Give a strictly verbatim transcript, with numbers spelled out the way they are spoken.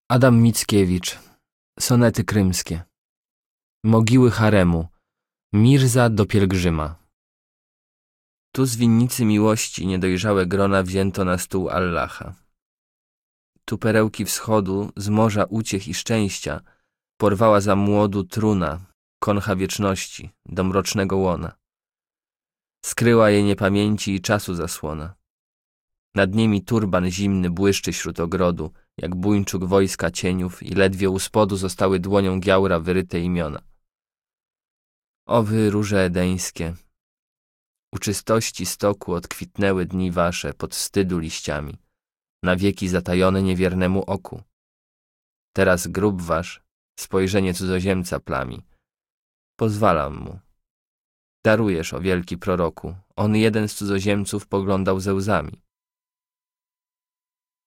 Adam Mickiewicz. Sonety krymskie. Mogiły haremu. Mirza do pielgrzyma. Tu z winnicy miłości niedojrzałe grona wzięto na stół Allaha. Tu perełki wschodu z morza uciech i szczęścia porwała za młodu truna, koncha wieczności, do mrocznego łona. Skryła je niepamięci i czasu zasłona. Nad nimi turban zimny błyszczy śród ogrodu, jak buńczuk wojska cieniów, i ledwie u spodu zostały dłonią Giaura wyryte imiona. O wy róże edeńskie, u czystości stoku odkwitnęły dni wasze pod wstydu liściami, na wieki zatajone niewiernemu oku. Teraz grób wasz spojrzenie cudzoziemca plami. Pozwalam mu. Darujesz, o wielki proroku, on jeden z cudzoziemców poglądał ze łzami.